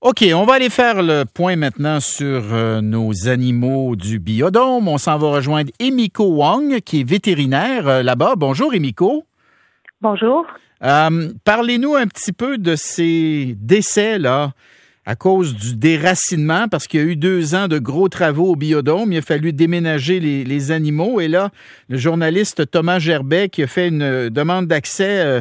OK, on va aller faire le point maintenant sur nos animaux du biodôme. On s'en va rejoindre Emiko Wong, qui est vétérinaire là-bas. Bonjour, Emiko. Bonjour. Parlez-nous un petit peu de ces décès-là à cause du déracinement, parce qu'il y a eu 2 ans de gros travaux au biodôme. Il a fallu déménager les animaux. Et là, le journaliste Thomas Gerbet qui a fait une demande d'accès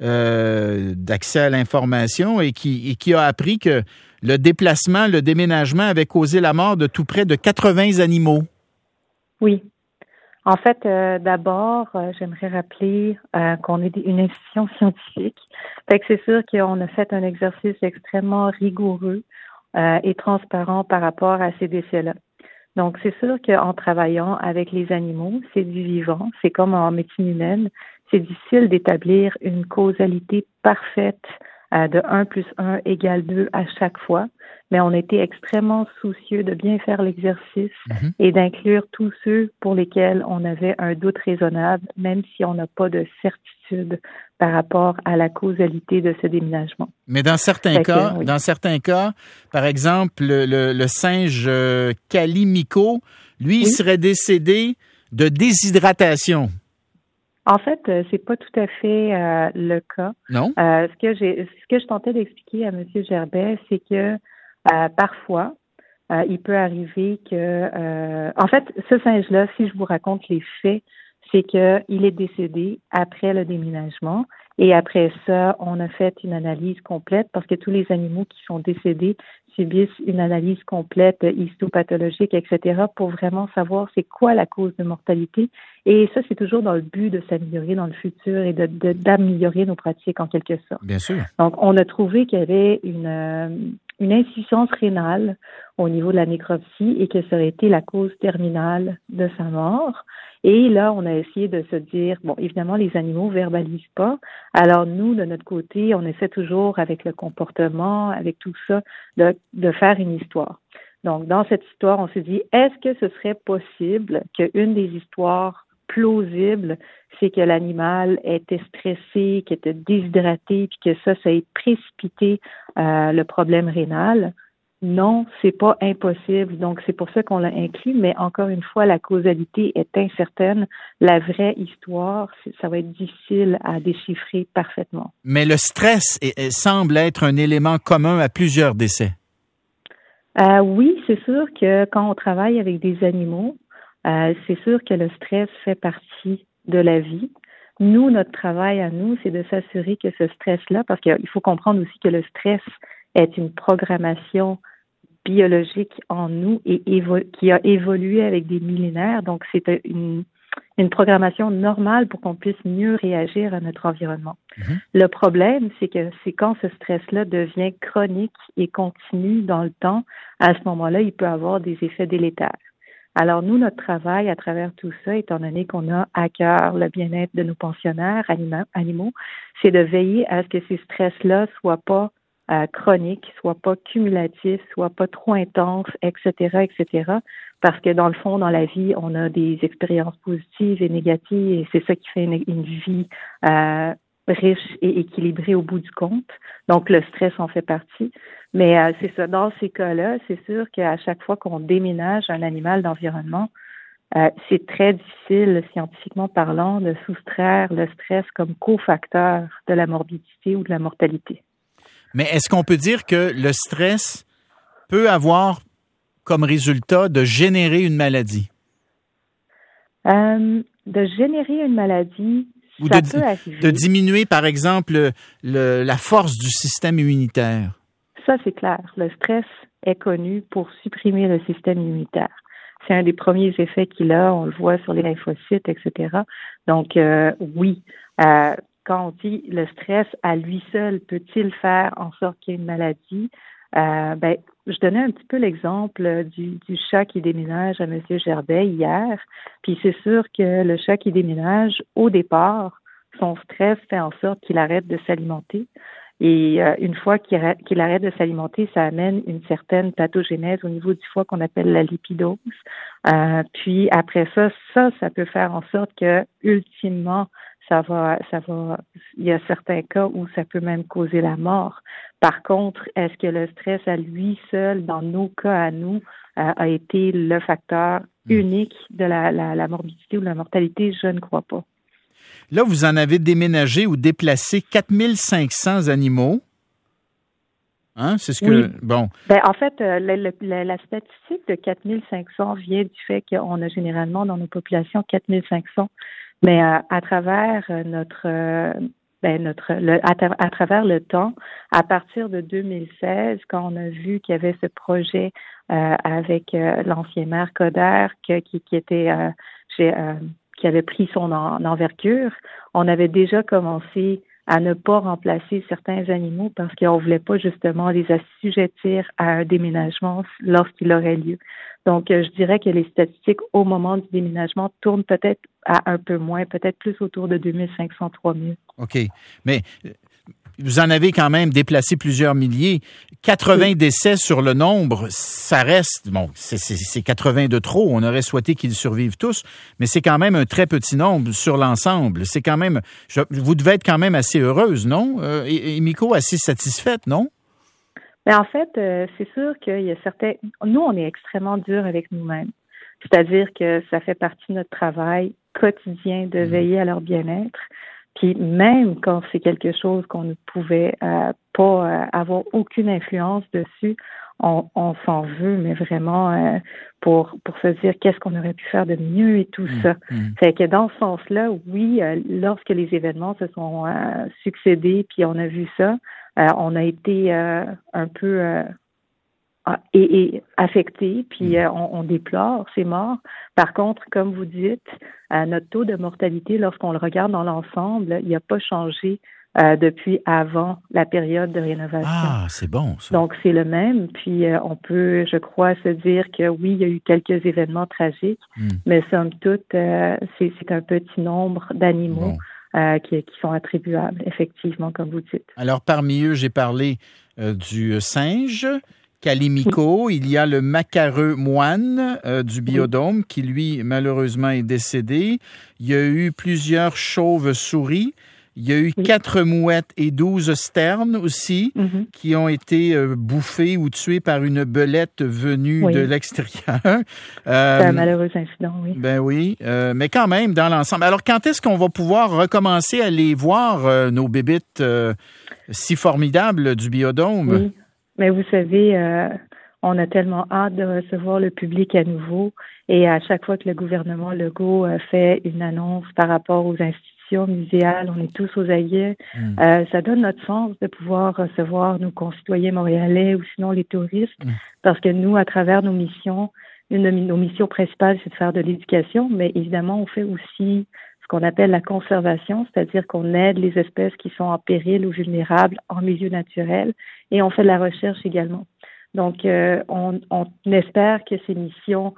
à l'information et qui a appris que le déménagement avait causé la mort de tout près de 80 animaux. Oui. En fait, d'abord, j'aimerais rappeler qu'on est une institution scientifique. Fait que c'est sûr qu'on a fait un exercice extrêmement rigoureux et transparent par rapport à ces décès-là. Donc, c'est sûr qu'en travaillant avec les animaux, c'est du vivant, c'est comme en médecine humaine, c'est difficile d'établir une causalité parfaite de 1 plus 1 égale 2 à chaque fois, mais on était extrêmement soucieux de bien faire l'exercice et d'inclure tous ceux pour lesquels on avait un doute raisonnable, même si on n'a pas de certitude par rapport à la causalité de ce déménagement. Mais dans certains cas, par exemple, le singe Kalimiko, lui, il serait décédé de déshydratation. En fait, c'est pas tout à fait le cas. Non. Ce que je tentais d'expliquer à M. Gerbet, c'est que parfois, il peut arriver que, en fait, ce singe-là, si je vous raconte les faits, c'est qu'il est décédé après le déménagement. Et après ça, on a fait une analyse complète parce que tous les animaux qui sont décédés subissent une analyse complète, histopathologique, etc., pour vraiment savoir c'est quoi la cause de mortalité. Et ça, c'est toujours dans le but de s'améliorer dans le futur et d'améliorer nos pratiques en quelque sorte. Bien sûr. Donc, on a trouvé qu'il y avait une insuffisance rénale au niveau de la nécropsie et que ça aurait été la cause terminale de sa mort. Et là, on a essayé de se dire, bon, évidemment, les animaux verbalisent pas. Alors, nous, de notre côté, on essaie toujours, avec le comportement, avec tout ça, de faire une histoire. Donc, dans cette histoire, on s'est dit, est-ce que ce serait possible qu'une des histoires plausibles, c'est que l'animal était stressé, qu'il était déshydraté, puis que ça ait précipité le problème rénal? Non, c'est pas impossible. Donc, c'est pour ça qu'on l'a inclus, mais encore une fois, la causalité est incertaine. La vraie histoire, ça va être difficile à déchiffrer parfaitement. Mais le stress semble être un élément commun à plusieurs décès. Oui, c'est sûr que quand on travaille avec des animaux, c'est sûr que le stress fait partie de la vie. Nous, notre travail à nous, c'est de s'assurer que ce stress-là, parce qu'il faut comprendre aussi que le stress est une programmation biologique en nous et qui a évolué avec des millénaires. Donc, c'est une programmation normale pour qu'on puisse mieux réagir à notre environnement. Le problème, c'est que c'est quand ce stress-là devient chronique et continue dans le temps, à ce moment-là, il peut avoir des effets délétères. Alors, nous, notre travail à travers tout ça, étant donné qu'on a à cœur le bien-être de nos pensionnaires animaux, c'est de veiller à ce que ces stress-là soient pas chroniques, soient pas cumulatifs, soient pas trop intenses, etc., etc. Parce que dans le fond, dans la vie, on a des expériences positives et négatives et c'est ça qui fait une vie riche et équilibrée au bout du compte. Donc, le stress en fait partie. Mais c'est ça. Dans ces cas-là, c'est sûr qu'à chaque fois qu'on déménage un animal d'environnement, c'est très difficile, scientifiquement parlant, de soustraire le stress comme cofacteur de la morbidité ou de la mortalité. Mais est-ce qu'on peut dire que le stress peut avoir comme résultat de générer une maladie? De générer une maladie, ou ça peut arriver. De diminuer, par exemple, la force du système immunitaire? Ça, c'est clair. Le stress est connu pour supprimer le système immunitaire. C'est un des premiers effets qu'il a. On le voit sur les lymphocytes, etc. Donc, oui. Quand on dit le stress à lui seul peut-il faire en sorte qu'il y ait une maladie, je donnais un petit peu l'exemple du chat qui déménage à M. Gerbet hier. Puis c'est sûr que le chat qui déménage, au départ, son stress fait en sorte qu'il arrête de s'alimenter. Et une fois qu'il arrête de s'alimenter, ça amène une certaine pathogénèse au niveau du foie qu'on appelle la lipidose. Puis après ça peut faire en sorte que, ultimement, il y a certains cas où ça peut même causer la mort. Par contre, est-ce que le stress à lui seul, dans nos cas à nous, a été le facteur unique de la morbidité ou la mortalité? Je ne crois pas. Là, vous en avez déménagé ou déplacé 4500 animaux. Hein? C'est ce que... Oui. Bon. Ben, en fait, la statistique de 4500 vient du fait qu'on a généralement dans nos populations 4500. Mais à travers à travers le temps, à partir de 2016, quand on a vu qu'il y avait ce projet avec l'ancien maire Coder qui avait pris son envergure, on avait déjà commencé à ne pas remplacer certains animaux parce qu'on ne voulait pas justement les assujettir à un déménagement lorsqu'il aurait lieu. Donc, je dirais que les statistiques au moment du déménagement tournent peut-être à un peu moins, peut-être plus autour de 2500-3000. OK. Mais vous en avez quand même déplacé plusieurs milliers. 80 décès sur le nombre, ça reste, bon, c'est 80 de trop. On aurait souhaité qu'ils survivent tous, mais c'est quand même un très petit nombre sur l'ensemble. C'est quand même, vous devez être quand même assez heureuse, non? Et Miko, assez satisfaite, non? Mais en fait, c'est sûr qu'il y a certains... Nous, on est extrêmement durs avec nous-mêmes. C'est-à-dire que ça fait partie de notre travail quotidien de veiller à leur bien-être. Puis même quand c'est quelque chose qu'on ne pouvait pas avoir aucune influence dessus, on s'en veut, mais vraiment pour se dire qu'est-ce qu'on aurait pu faire de mieux et tout ça. Fait que dans ce sens-là, oui, lorsque les événements se sont succédés, puis on a vu ça, on a été un peu affectés, puis on déplore ces morts. Par contre, comme vous dites, notre taux de mortalité, lorsqu'on le regarde dans l'ensemble, il n'a pas changé depuis avant la période de rénovation. Ah, c'est bon, ça. Donc, c'est le même. Puis, on peut, je crois, se dire que oui, il y a eu quelques événements tragiques, mais somme toute, c'est un petit nombre d'animaux qui sont attribuables, effectivement, comme vous dites. Alors, parmi eux, j'ai parlé du singe, Calimiko. Il y a le macareux moine du biodôme qui, lui, malheureusement, est décédé. Il y a eu plusieurs chauves-souris. Il y a eu 4 mouettes et 12 sternes aussi qui ont été bouffées ou tuées par une belette venue de l'extérieur. C'est un malheureux incident, oui. Ben oui, mais quand même, dans l'ensemble. Alors, quand est-ce qu'on va pouvoir recommencer à aller voir nos bébites si formidables du biodôme? Oui, mais vous savez, on a tellement hâte de recevoir le public à nouveau et à chaque fois que le gouvernement Legault fait une annonce par rapport aux institutions muséales, on est tous aux aguets. Ça donne notre sens de pouvoir recevoir nos concitoyens montréalais ou sinon les touristes parce que nous, à travers nos missions, une de nos missions principales, c'est de faire de l'éducation, mais évidemment, on fait aussi ce qu'on appelle la conservation, c'est-à-dire qu'on aide les espèces qui sont en péril ou vulnérables en milieu naturel et on fait de la recherche également. Donc, on espère que ces missions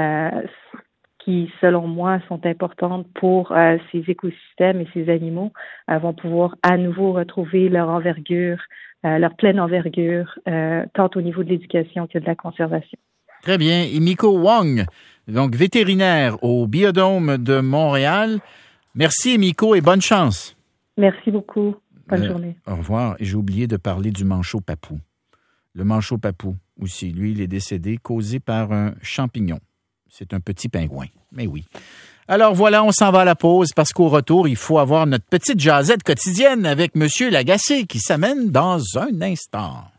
qui, selon moi, sont importantes pour ces écosystèmes et ces animaux, vont pouvoir à nouveau retrouver leur envergure, leur pleine envergure, tant au niveau de l'éducation que de la conservation. Très bien. Et Miko Wong, donc vétérinaire au Biodôme de Montréal. Merci, Miko, et bonne chance. Merci beaucoup. Bonne journée. Au revoir. Et j'ai oublié de parler du manchot papou. Le manchot papou aussi, lui, il est décédé, causé par un champignon. C'est un petit pingouin, mais oui. Alors voilà, on s'en va à la pause parce qu'au retour, il faut avoir notre petite jasette quotidienne avec Monsieur Lagacé qui s'amène dans un instant.